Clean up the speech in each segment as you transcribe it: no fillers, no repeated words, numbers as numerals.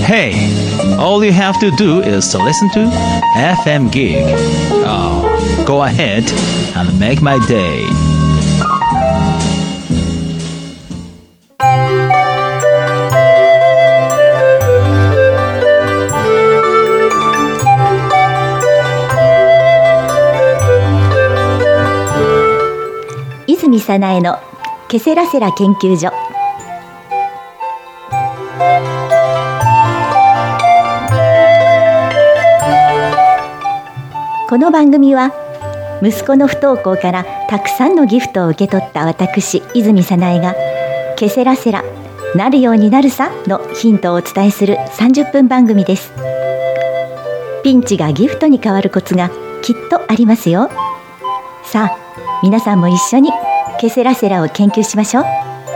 hey, all you have to do is to listen to FM Gig. Oh, go ahead and make my day. 泉早苗のケセラセラ研究所。この番組は息子の不登校からたくさんのギフトを受け取った私泉早苗がケセラセラなるようになるさのヒントをお伝えする30分番組です。ピンチがギフトに変わるコツがきっとありますよ。さあ皆さんも一緒にケセラセラを研究しましょう。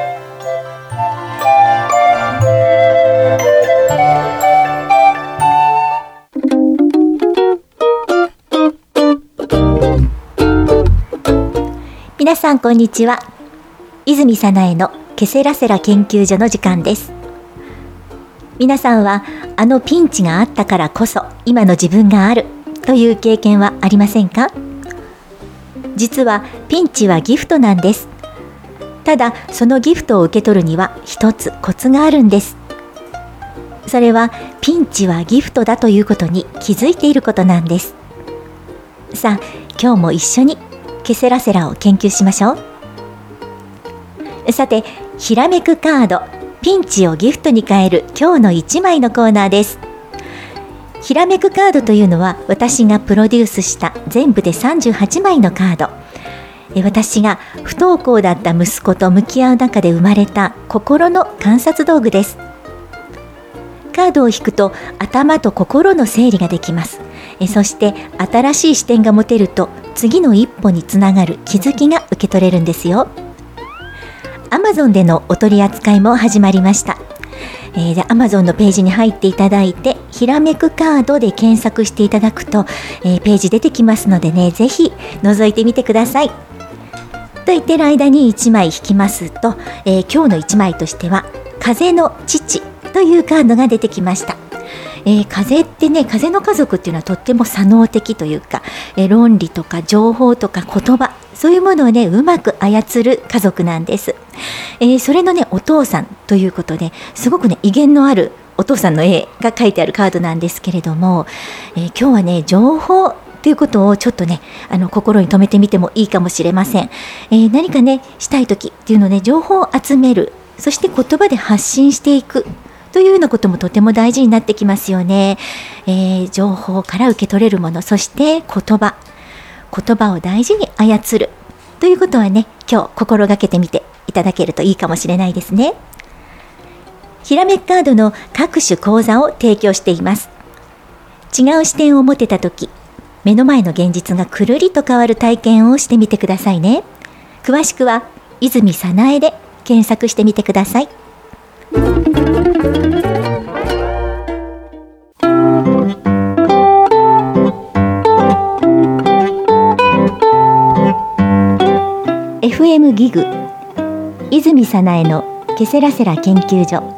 皆さんこんにちは。泉早苗のケセラセラ研究所の時間です。皆さんはあのピンチがあったからこそ今の自分があるという経験はありませんか？実はピンチはギフトなんです。ただそのギフトを受け取るには一つコツがあるんです。それはピンチはギフトだということに気づいていることなんです。さあ今日も一緒にケセラセラを研究しましょう。さてひらめくカードピンチをギフトに変える今日の1枚のコーナーです。ひらめくカードというのは私がプロデュースした全部で38枚のカード。私が不登校だった息子と向き合う中で生まれた心の観察道具です。カードを引くと頭と心の整理ができます。そして新しい視点が持てると次の一歩につながる気づきが受け取れるんですよ。Amazon でのお取り扱いも始まりました。Amazon のページに入っていただいてひらめくカードで検索していただくと、ページ出てきますのでね、ぜひ覗いてみてください。と言ってる間に1枚引きますと、今日の1枚としては風の父というカードが出てきました。風ってね、風の家族っていうのはとっても左脳的というか、論理とか情報とか言葉、そういうものをねうまく操る家族なんです。それのねお父さんということですごくね威厳のあるお父さんの絵が書いてあるカードなんですけれども、今日はね情報ということをちょっとね心に留めてみてもいいかもしれません。何かねしたい時っていうのね情報を集める、そして言葉で発信していくというようなこともとても大事になってきますよね。情報から受け取れるもの、そして言葉を大事に操るということはね今日心がけてみていただけるといいかもしれないですね。ひらめくカードの各種講座を提供しています。違う視点を持てたとき、目の前の現実がくるりと変わる体験をしてみてくださいね。詳しくは泉早苗で検索してみてください。FM ギグ泉早苗のケセラセラ研究所。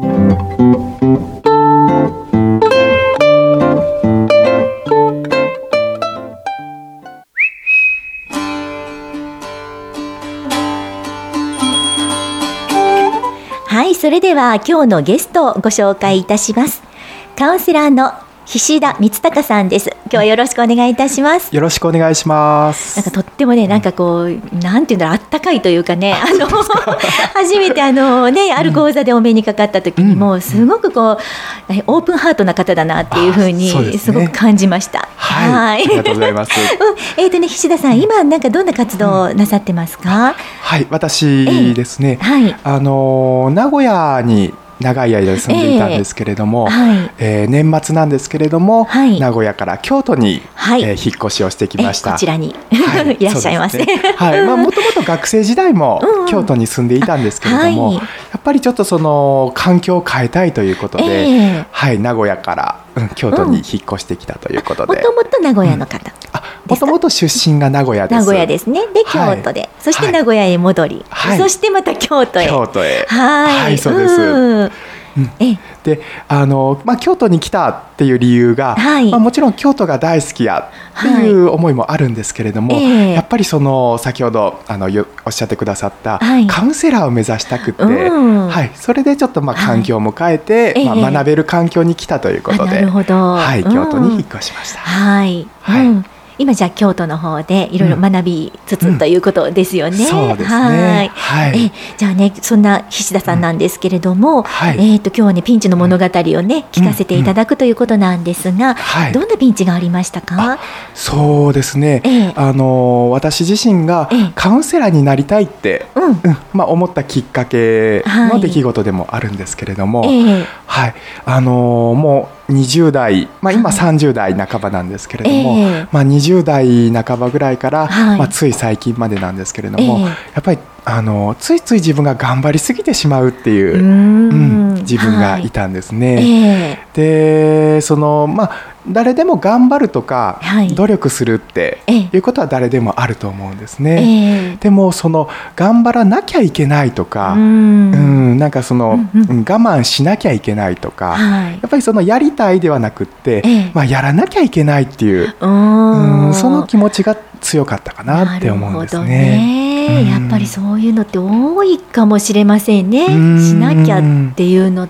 はい、それでは今日のゲストをご紹介いたします。カウンセラーの菱田光孝さんです。今日はよろしくお願いいたします。 よろしくお願いします。 なんかとってもね、なんかこうなんていうんだろう、あったかいというかね、初めてある講座でお目にかかった時にもすごくこうオープンハートな方だなっていうふうにすごく感じました。 はい、ありがとうございます。 菱田さん、今なんかどんな活動をなさってますか？ はい、私ですね、 はい、 名古屋に長い間住んでいたんですけれども、年末なんですけれども、名古屋から京都に、引っ越しをしてきました。 こちらに、いらっしゃいますね。 もともと学生時代も京都に住んでいたんですけれども、やっぱりちょっとその環境を変えたいということで、名古屋から京都に引っ越してきたということで。 もともと名古屋の方、 もともと出身が名古屋です。 名古屋ですね。で京都で、そして名古屋へ戻り、そしてまた京都へ。 京都へ。はい、そうです。 で京都に来たっていう理由が、もちろん京都が大好きやっていう思いもあるんですけれども、やっぱり先ほどおっしゃってくださったカウンセラーを目指したくって、それでちょっと環境も変えて、学べる環境に来たということで、京都に引っ越しました。 今じゃあ京都の方でいろいろ学びつつということですよね。 そうですね。 じゃあね、そんな菱田さんなんですけれども、今日はねピンチの物語をね聞かせていただくということなんですが、どんなピンチがありましたか？ そうですね。私自身がカウンセラーになりたいって思ったきっかけの出来事でもあるんですけれども、もう20代、今30代半ばなんですけれども、20代半ばぐらいから、つい最近までなんですけれども、やっぱりついつい自分が頑張りすぎてしまうっていう、自分がいたんですね。で誰でも頑張るとか、努力するっていうことは誰でもあると思うんですね。でも頑張らなきゃいけないとか、なんか我慢しなきゃいけないとか、やっぱりやりたいではなくって、やらなきゃいけないっていう、その気持ちが強かったかなって思うんですね。 やっぱりそういうのって多いかもしれませんね。しなきゃっていうのって、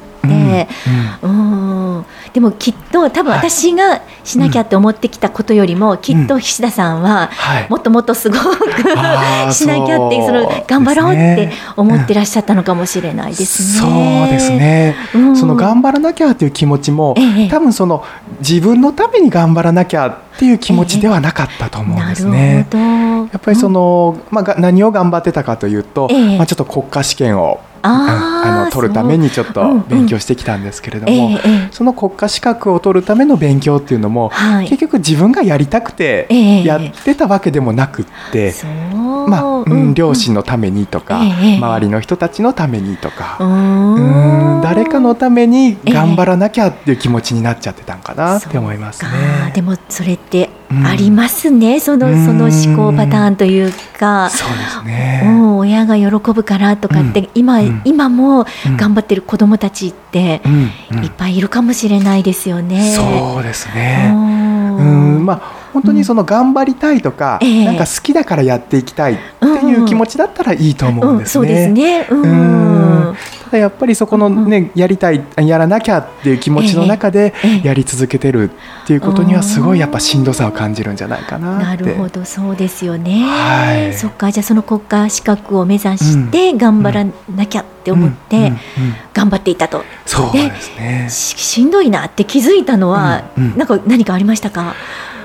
でもきっと多分私がしなきゃって思ってきたことよりも、きっと菱田さんはもっともっとすごくしなきゃって頑張ろうって思ってらっしゃったのかもしれないですね。 そうですね。頑張らなきゃっていう気持ちも、多分自分のために頑張らなきゃっていう気持ちではなかったと思うんですね。やっぱり何を頑張ってたかというと、ちょっと国家試験を取るためにちょっと勉強してきたんですけれども、その国家資格を取るための勉強っていうのも、結局自分がやりたくてやってたわけでもなくって、両親のためにとか、周りの人たちのためにとか、誰かのために頑張らなきゃっていう気持ちになっちゃってたんかなって思いますね。 でもそれってありますね、その思考パターンというか。 そうですね。 親が喜ぶからとかって、今も頑張ってる子どもたちっていっぱいいるかもしれないですよね。 そうですね。本当に頑張りたいとか、なんか好きだからやっていきたいっていう気持ちだったらいいと思うんですね。 そうですね。 ただやっぱりそこのね、やりたい、やらなきゃっていう気持ちの中でやり続けてるっていうことには、すごいやっぱしんどさを感じるんじゃないかなって。 なるほど、そうですよね。そっか、じゃあその国家資格を目指して頑張らなきゃって思って頑張っていたと。 そうですね。 しんどいなって気づいたのは何かありましたか？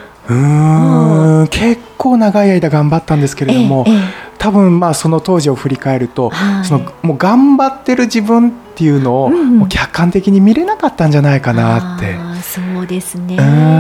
結構長い間頑張ったんですけれども、多分その当時を振り返ると、もう頑張ってる自分っていうのをもう客観的に見れなかったんじゃないかなって。 そうですね。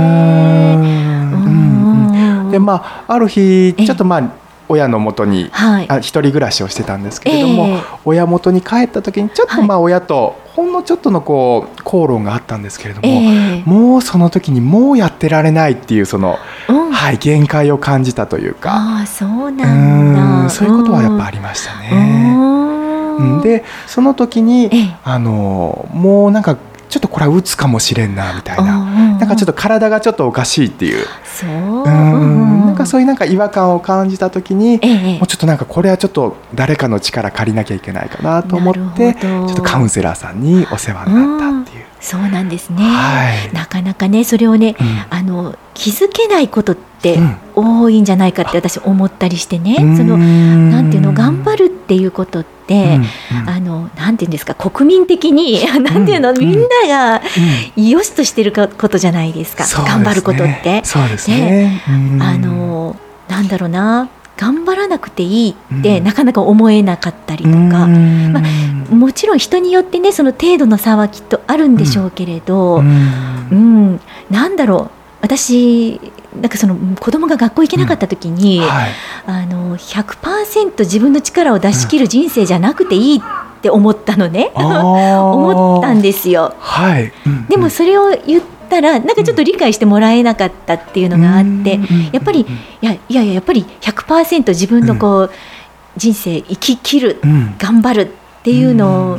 である日ちょっと親の元に一人暮らしをしてたんですけれども、親元に帰った時にちょっと親とほんのちょっとの口論があったんですけれども、もうその時にもうやってられないっていう限界を感じたというか、 そうなんだ。 そういうことはやっぱありましたね。でその時にもうなんかちょっとこれは鬱かもしれんなみたいな、なんかちょっと体がちょっとおかしいっていう、なんかそういうなんか違和感を感じた時に、もうちょっとなんかこれはちょっと誰かの力借りなきゃいけないかなと思って、ちょっとカウンセラーさんにお世話になったっていう。 そうなんですね。なかなかね、それをね、気づけないことって多いんじゃないかって私思ったりしてね、なんていうの、頑張るっていうことって、なんていうんですか、国民的になんていうの、みんなが良しとしてることじゃないですか。頑張ることって。 そうですね。 なんだろうな、頑張らなくていいってなかなか思えなかったりとか、もちろん人によってね、その程度の差はきっとあるんでしょうけれど、なんだろう、私なんか子供が学校行けなかった時に、100% 自分の力を出し切る人生じゃなくていいって思ったのね。思ったんですよ。でもそれを言ったらなんかちょっと理解してもらえなかったっていうのがあって、やっぱりやっぱり 100% 自分の人生生き切る、頑張るっていうの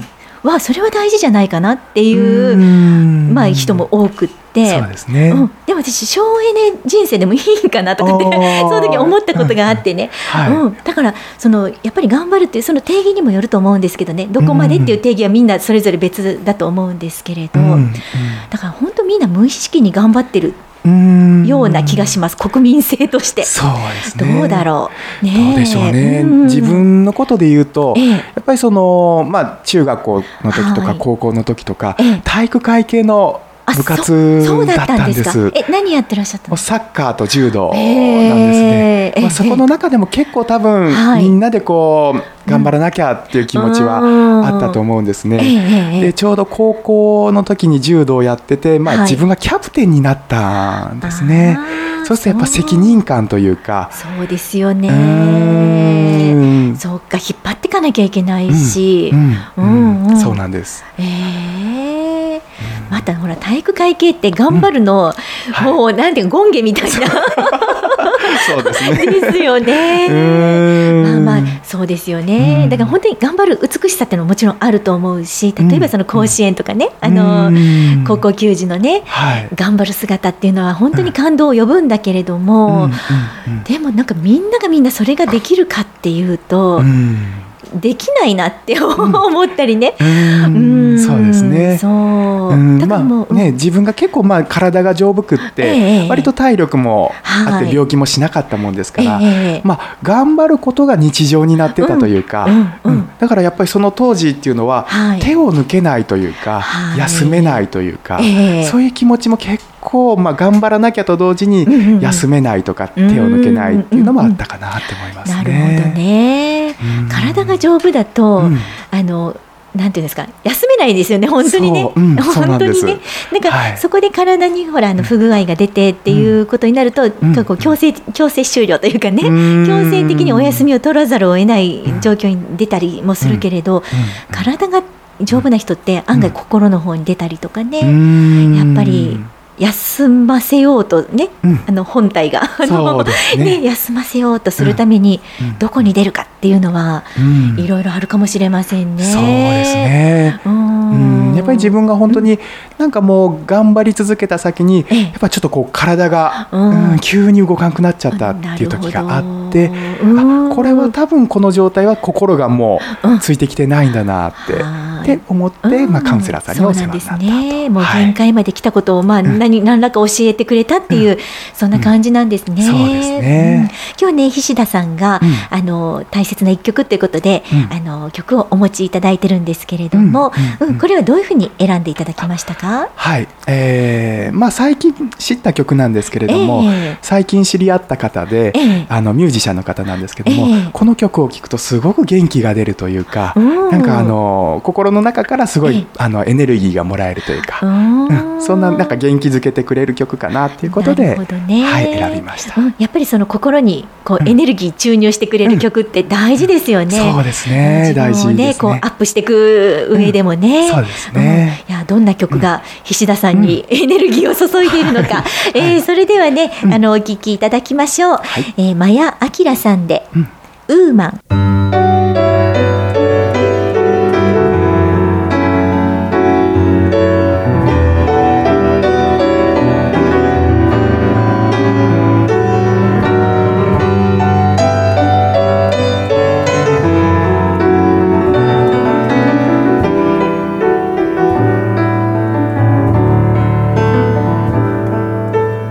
はそれは大事じゃないかなっていうまあ、人も多くって、 そうですね、 でも私省エネ人生でもいいんかなとかってその時思ったことがあってね、だからやっぱり頑張るっていうその定義にもよると思うんですけどね、どこまでっていう定義はみんなそれぞれ別だと思うんですけれど、だから本当みんな無意識に頑張ってるような気がします、国民性として。 そうですね、 どうだろう、ね、 どうでしょうね、自分のことで言うと、やっぱり中学校の時とか高校の時とか、体育会系の部活だったんです。 何やってらっしゃったの？ サッカーと柔道なんですね。そこの中でも結構多分、みんなでこう頑張らなきゃっていう気持ちはあったと思うんですね。でちょうど高校の時に柔道をやってて、自分がキャプテンになったんですね。そうするとやっぱ責任感というか。 そうですよね。そうか、引っ張っていかなきゃいけないし、 そうなんです。 またほら体育会系って頑張るの、もうなんていうかゴンゲみたいなそうですね。 ですよね。まあそうですよね。だから本当に頑張る美しさっていうのももちろんあると思うし、例えばその甲子園とかね、高校球児のね、頑張る姿っていうのは本当に感動を呼ぶんだけれども、でもなんかみんながみんなそれができるかっていうと、できないなって思ったりね。 そうですね。自分が結構体が丈夫くって割と体力もあって病気もしなかったもんですから、頑張ることが日常になってたというか、だからやっぱりその当時っていうのは手を抜けないというか、休めないというか、そういう気持ちも結構頑張らなきゃと同時に休めないとか手を抜けないっていうのもあったかなって思いますね。 なるほどね。体が丈夫だとなんていうんですか、休めないですよね、本当にね。本当にね。なんかそこで体にほら不具合が出てっていうことになると、強制終了というかね、強制的にお休みを取らざるを得ない状況に出たりもするけれど、体が丈夫な人って案外心の方に出たりとかね、やっぱり休ませようとね、本体が休ませようとするためにどこに出るかっていうのはいろいろあるかもしれませんね。 そうですね。やっぱり自分が本当になんかもう頑張り続けた先にやっぱちょっとこう体が急に動かなくなっちゃったっていう時があって、これは多分この状態は心がもうついてきてないんだなって思ってカウンセラーさんにお世話になったと。 もう限界まで来たことを何らか教えてくれたっていう、そんな感じなんですね。 そうですね。 今日ね、菱田さんが大切な一曲ということで曲をお持ちいただいてるんですけれども、これはどういうふうに選んでいただきましたか？ はい、最近知った曲なんですけれども、最近知り合った方でミュージシャンの方なんですけども、この曲を聴くとすごく元気が出るというか、なんか心の中からすごいエネルギーがもらえるというか、そんななんか元気づけてくれる曲かなということで、選びました。 やっぱりその心にこうエネルギー注入してくれる曲って大事ですよね。 そうですね。大事ですね。 こうアップしていく上でもね。 そうですね。 いや、どんな曲が菱田さんにエネルギーを注いでいるのか、それではね、お聴きいただきましょう。真矢明さんでウーマン。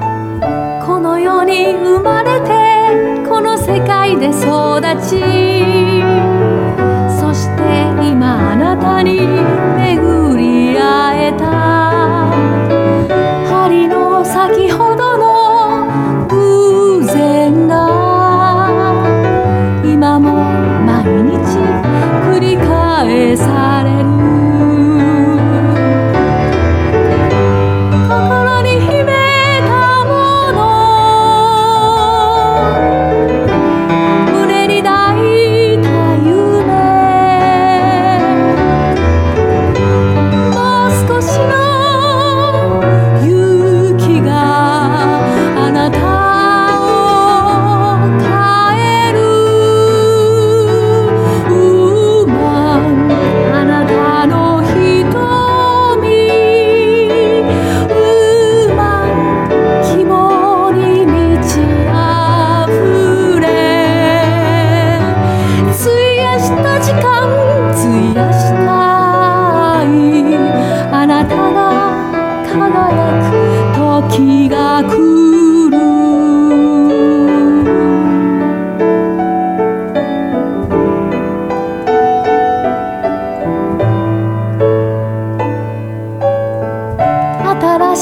この世に生まれてこの世界で育ち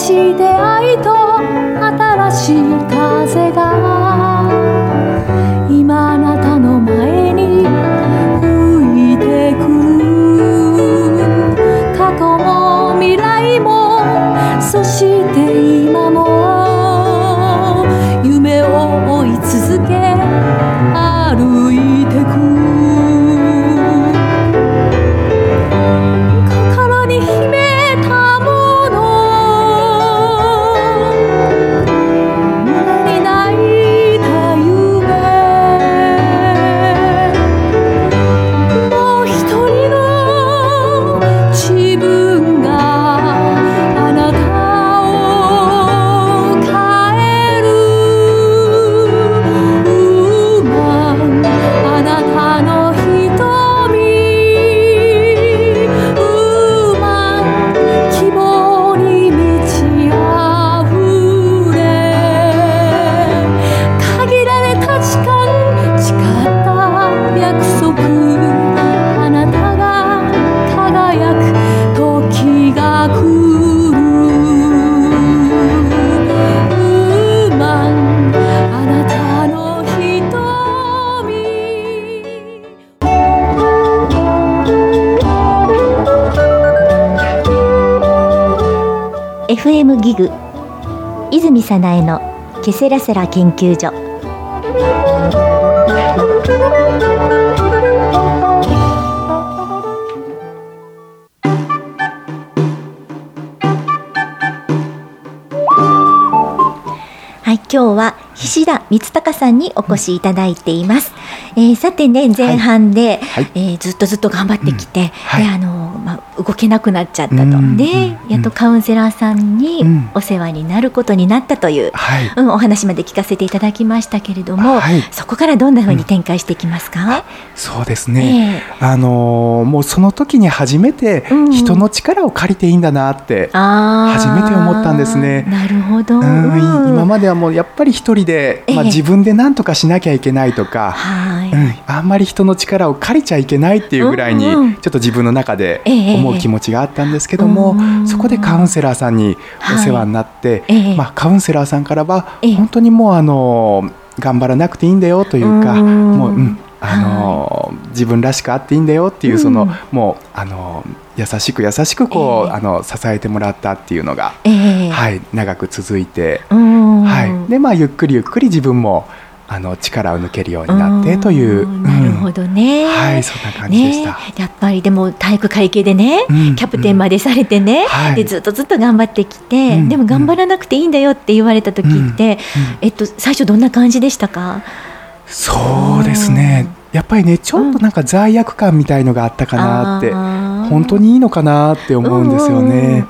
しい出会いと新しい風が今あなたの前に吹いてくる。過去も未来もそして今も夢を追い続け歩いてく。心に秘めたもの、胸に泣いた夢、もう一人の自分があなたを変える。あなたの瞳、希望に満ち溢れ、限られた時間、誓った約束、あなたが輝く時が来る。あなたの瞳、 FM ギグ泉早苗のケセラセラ研究所。はい、今日は菱田光隆さんにお越しいただいています。さてね、前半で、ずっと頑張ってきて、で動けなくなっちゃったと、でやっとカウンセラーさんにお世話になることになったという、お話まで聞かせていただきましたけれども、そこからどんなふうに展開していきますか？ そうですね、もうその時に初めて人の力を借りていいんだなって初めて思ったんですね。 なるほど、 今まではもうやっぱり一人で、自分で何とかしなきゃいけないとか、あんまり人の力を借りちゃいけないっていうぐらいにちょっと自分の中で思う気持ちがあったんですけども、そこでカウンセラーさんにお世話になって、カウンセラーさんからは本当にもう頑張らなくていいんだよというか、もう自分らしくあっていいんだよっていう、そのもう優しくこう、支えてもらったっていうのが、長く続いて、でゆっくり自分も力を抜けるようになってという、 なるほどね、 そんな感じでした。 やっぱりでも体育会系でね、キャプテンまでされてね、でずっと頑張ってきて、でも頑張らなくていいんだよって言われた時って、最初どんな感じでしたか？ そうですね、やっぱりね、ちょっとなんか罪悪感みたいのがあったかなって、本当にいいのかなって思うんですよね。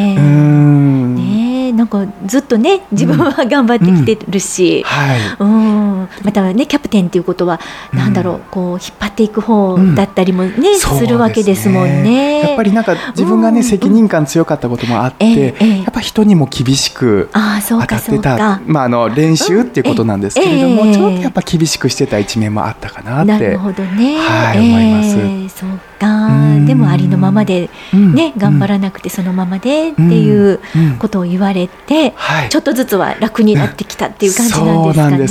なんかずっとね、自分は頑張ってきてるし、またね、キャプテンっていうことはなんだろう、こう引っ張っていく方だったりもね、するわけですもんね。 やっぱりなんか自分がね、責任感強かったこともあって、やっぱ人にも厳しく当たってた、練習っていうことなんですけれども、ちょっとやっぱ厳しくしてた一面もあったかなって、 なるほどね、 思います。 そうか、でもありのままでね、頑張らなくてそのままでっていうことを言われて、ちょっとずつは楽になってきたっていう感じなんですかね。 そうなんです。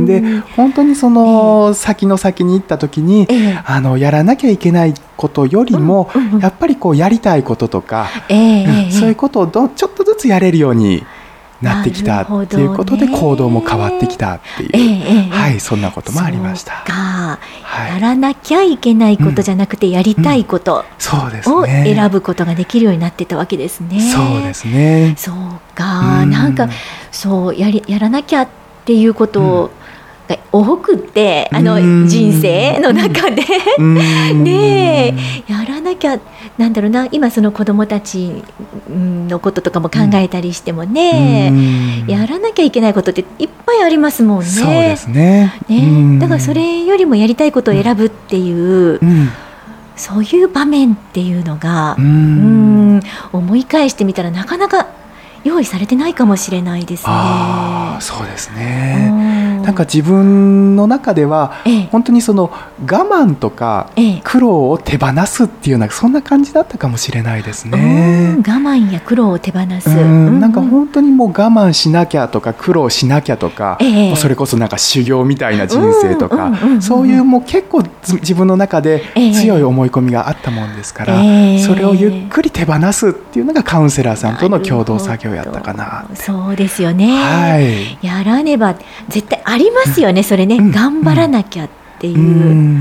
で本当にその先の先に行った時に、やらなきゃいけないことよりも、やっぱりこうやりたいこととか、そういうことをちょっとずつやれるようになってきたっていうことで、行動も変わってきたっていう、そんなこともありました。 やらなきゃいけないことじゃなくて、やりたいことを選ぶことができるようになってたわけですね。 そうですね。 そうか、なんかそうやらなきゃっていうことを、多くって人生の中ででやらなきゃ、なんだろうな、今その子どもたちのこととかも考えたりしてもね、やらなきゃいけないことっていっぱいありますもんね。 そうですね。 だからそれよりもやりたいことを選ぶっていう、そういう場面っていうのが、思い返してみたらなかなか用意されてないかもしれないですね。 そうですね。 なんか自分の中では本当にその我慢とか苦労を手放すっていうようなそんな感じだったかもしれないですね。 我慢や苦労を手放す、 なんか本当にもう我慢しなきゃとか苦労しなきゃとか、もうそれこそなんか修行みたいな人生とか、そういうもう結構自分の中で強い思い込みがあったもんですから、それをゆっくり手放すっていうのがカウンセラーさんとの共同作業やったかなって。 そうですよね、 はい、 やらねば絶対ありますよね、それね、頑張らなきゃっていう、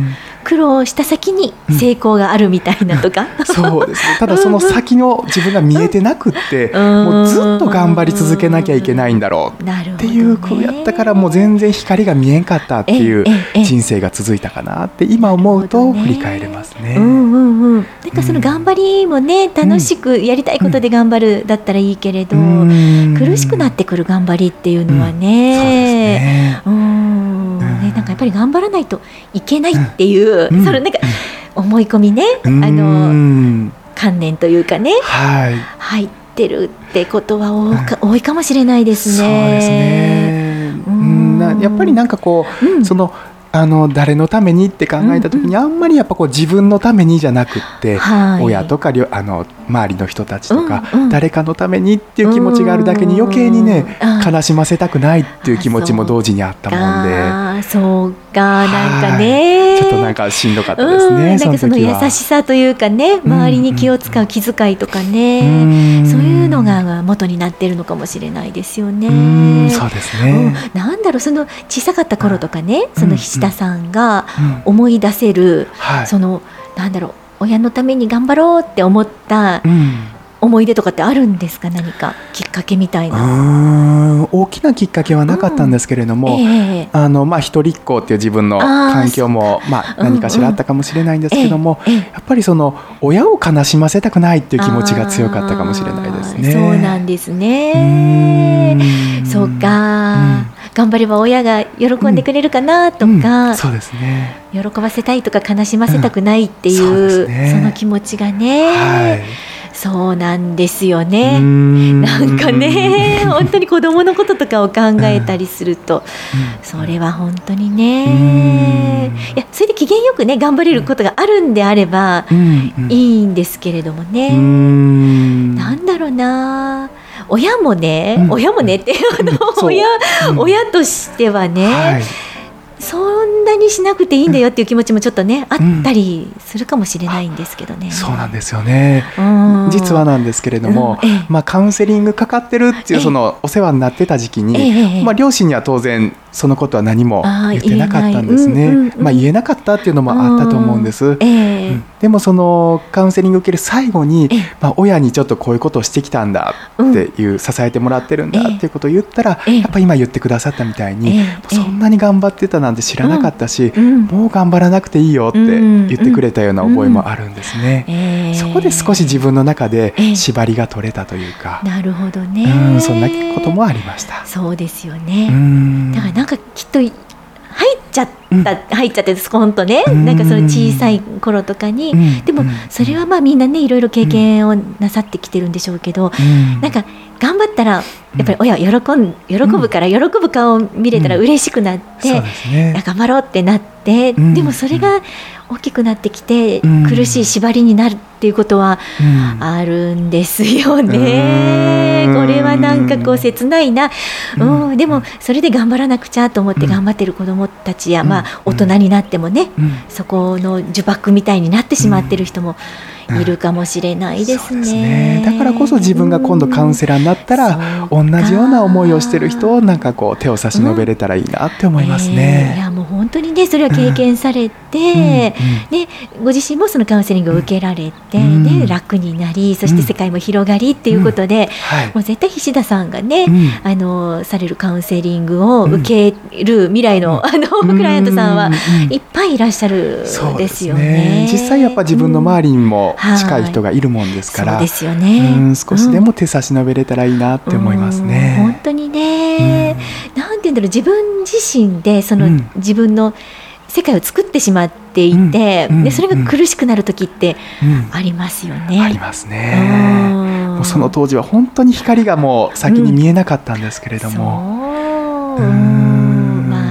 苦労した先に成功があるみたいなとか、 そうですね。ただその先の自分が見えてなくって、もうずっと頑張り続けなきゃいけないんだろうっていう子やったから、もう全然光が見えんかったっていう人生が続いたかなって今思うと振り返れますね。 なんかその頑張りもね、楽しくやりたいことで頑張るだったらいいけれど、苦しくなってくる頑張りっていうのはね、なんかやっぱり頑張らないといけないっていう、そのなんか思い込みね、観念というかね、入ってるってことは多いかもしれないですね。 そうですね。やっぱりなんかこう、その誰のためにって考えた時に、あんまりやっぱこう自分のためにじゃなくって、親とか周りの人たちとか、誰かのためにっていう気持ちがあるだけに余計にね、悲しませたくないっていう気持ちも同時にあったもんで、 そうか、なんかね、 ちょっとなんかしんどかったですね。 なんかその優しさというかね、周りに気を使う気遣いとかね、そういうのが元になってるのかもしれないですよね。 そうですね。 なんだろう、その小さかった頃とかね、その菱田さんが思い出せる、そのなんだろう、親のために頑張ろうって思った思い出とかってあるんですか？何かきっかけみたいな。 大きなきっかけはなかったんですけれども、一人っ子っていう自分の環境も何かしらあったかもしれないんですけども、やっぱりその親を悲しませたくないっていう気持ちが強かったかもしれないですね。 そうなんですね。そうか、頑張れば親が喜んでくれるかなとか、 そうですね、 喜ばせたいとか悲しませたくないっていう、その気持ちがね、そうなんですよね。なんかね、本当に子供のこととかを考えたりすると、それは本当にね、いや、それで機嫌よくね頑張れることがあるんであればいいんですけれどもね、なんだろうな、親もねって親としてはね、そんなにしなくていいんだよっていう気持ちもちょっとね、あったりするかもしれないんですけどね。 そうなんですよね。実はなんですけれども、カウンセリングかかってるっていうそのお世話になってた時期に、両親には当然そのことは何も言ってなかったんですね。言えなかったっていうのもあったと思うんです。でもそのカウンセリング受ける最後に、親にちょっとこういうことをしてきたんだっていう、支えてもらってるんだっていうことを言ったら、やっぱ今言ってくださったみたいに、そんなに頑張ってたなんて知らなかったし、もう頑張らなくていいよって言ってくれたような覚えもあるんですね。そこで少し自分の中で縛りが取れたというか、 なるほどね、 そんなこともありました。 そうですよね。だからなんかきっと入っちゃって本当ね、なんかその小さい頃とかに、でもそれはみんなねいろいろ経験をなさってきてるんでしょうけど、なんか頑張ったらやっぱり親喜ぶから、喜ぶ顔を見れたら嬉しくなって、頑張ろうってなって、でもそれが大きくなってきて苦しい縛りになるっていうことはあるんですよね。これはなんかこう切ないな。でもそれで頑張らなくちゃと思って頑張ってる子どもたちや、大人になってもね、そこの呪縛みたいになってしまってる人もいるかもしれないですね。 だからこそ自分が今度カウンセラーになったら、同じような思いをしてる人をなんかこう手を差し伸べれたらいいなって思いますね。 いやもう本当にね、それは経験されて、ご自身もそのカウンセリングを受けられて、楽になり、そして世界も広がりっていうことで、もう絶対菱田さんがね、されるカウンセリングを受ける未来のクライアントさんはいっぱいいらっしゃるんですよね。 実際やっぱ自分の周りにも近い人がいるもんですから、 そうですよね。 少しでも手差し伸べれたらいいなって思いますね。 本当にね、なんていうんだろう、自分自身でその自分の世界を作ってしまっていて、でそれが苦しくなる時ってありますよね。 ありますね。もうその当時は本当に光がもう先に見えなかったんですけれども、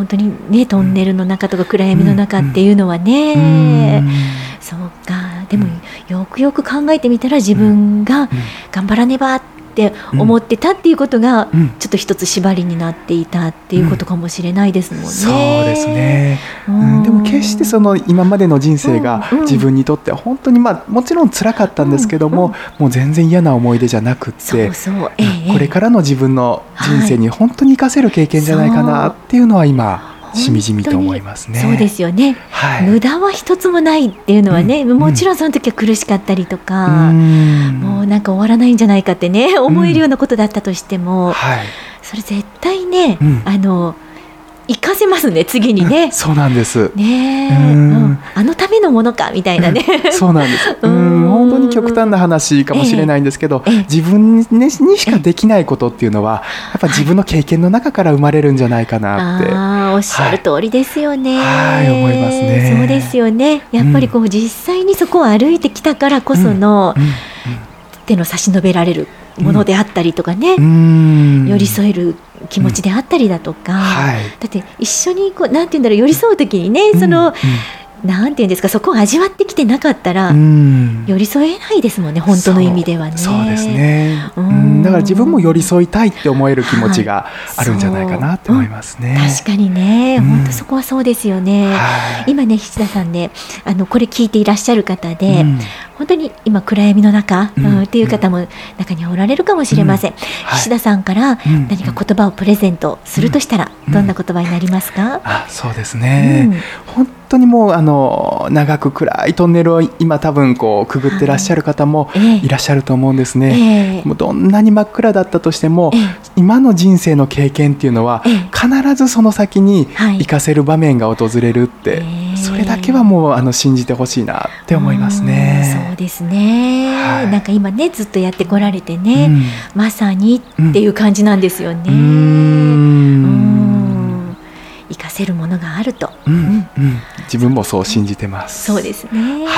本当にねトンネルの中とか暗闇の中っていうのはね、そうか。でもよくよく考えてみたら自分が頑張らねばって思ってたっていうことがちょっと一つ縛りになっていたっていうことかもしれないですもんね。 そうですね、でも決してその今までの人生が自分にとっては本当にもちろん辛かったんですけども、もう全然嫌な思い出じゃなくってこれからの自分の人生に本当に生かせる経験じゃないかなっていうのは今しみじみと思いますね。 そうですよね、無駄は一つもないっていうのはね、もちろんその時は苦しかったりとか、もうなんか終わらないんじゃないかってね思えるようなことだったとしても、それ絶対ね、活かせますね次にね。 そうなんですね、あのためのものかみたいなね。 そうなんです。本当に極端な話かもしれないんですけど、自分にしかできないことっていうのはやっぱ自分の経験の中から生まれるんじゃないかなって、 おっしゃる通りですよね。 思いますね。 そうですよね。やっぱりこう実際にそこを歩いてきたからこその手の差し伸べられるものであったりとかね、寄り添える気持ちであったりだとか、だって一緒にこうなんていうんだろう、寄り添う時にね、そのなんていうんですか、そこを味わってきてなかったら寄り添えないですもんね、本当の意味ではね。 そうですね、だから自分も寄り添いたいって思える気持ちがあるんじゃないかなって思いますね。 確かにね、本当そこはそうですよね。今ね、菱田さんね、これ聞いていらっしゃる方で、本当に今暗闇の中、っていう方も中におられるかもしれません。菱田さんから何か言葉をプレゼントするとしたら、どんな言葉になりますか？ そうですね、本当にもう長く暗いトンネルを今多分こうくぐってらっしゃる方もいらっしゃると思うんですね。もうどんなに真っ暗だったとしても、今の人生の経験っていうのは必ずその先に生かせる場面が訪れるって、それだけはもう信じてほしいなって思いますね。 そうですね、なんか今ねずっとやってこられてね、まさにっていう感じなんですよね。生かせるものがあると、 自分もそう信じてます。 そうですね。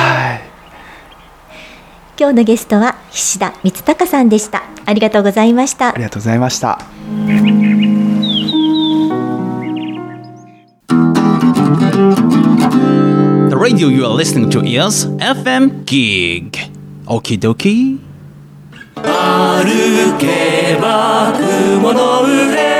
今日のゲストは菱田光孝さんでした。ありがとうございました。 ありがとうございました。 The radio you are listening to is FM Gig. Okie dokie. 歩けば雲の上。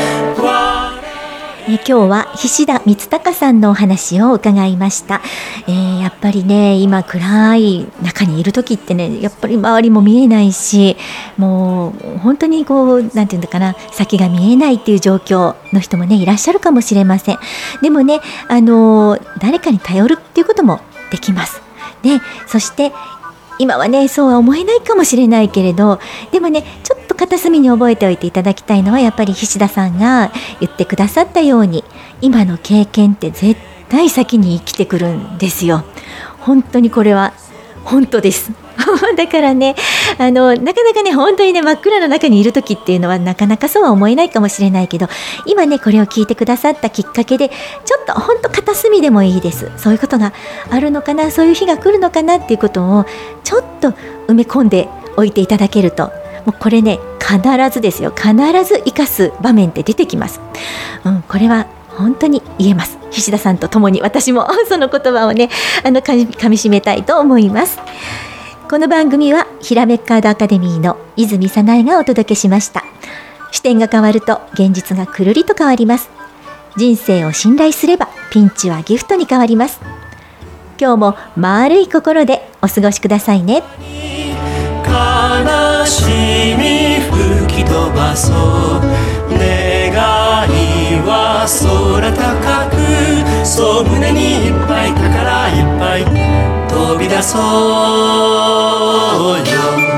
今日は菱田光孝さんのお話を伺いました。やっぱりね、今暗い中にいる時ってね、やっぱり周りも見えないし、もう本当にこうなんていうのかな、先が見えないっていう状況の人もねいらっしゃるかもしれません。でもね、誰かに頼るっていうこともできます。で、そして今はねそうは思えないかもしれないけれど、でもねちょっと片隅に覚えておいていただきたいのは、やっぱり菱田さんが言ってくださったように、今の経験って絶対先に生きてくるんですよ。本当にこれは本当ですだからね、なかなかね本当にね真っ暗の中にいる時っていうのはなかなかそうは思えないかもしれないけど、今ねこれを聞いてくださったきっかけで、ちょっと本当片隅でもいいです、そういうことがあるのかな、そういう日が来るのかなっていうことをちょっと埋め込んでおいていただけると、もうこれね必ずですよ、必ず生かす場面って出てきます。これは本当に言えます。菱田さんと共に私もその言葉をねかみしめたいと思います。この番組はひらめっカードアカデミーの泉早苗がお届けしました。視点が変わると現実がくるりと変わります。人生を信頼すればピンチはギフトに変わります。今日も丸い心でお過ごしくださいね。 悲しみ吹き飛ばそう、願いは空高く、そう胸にいっぱい宝いっぱい飛び出そうよ。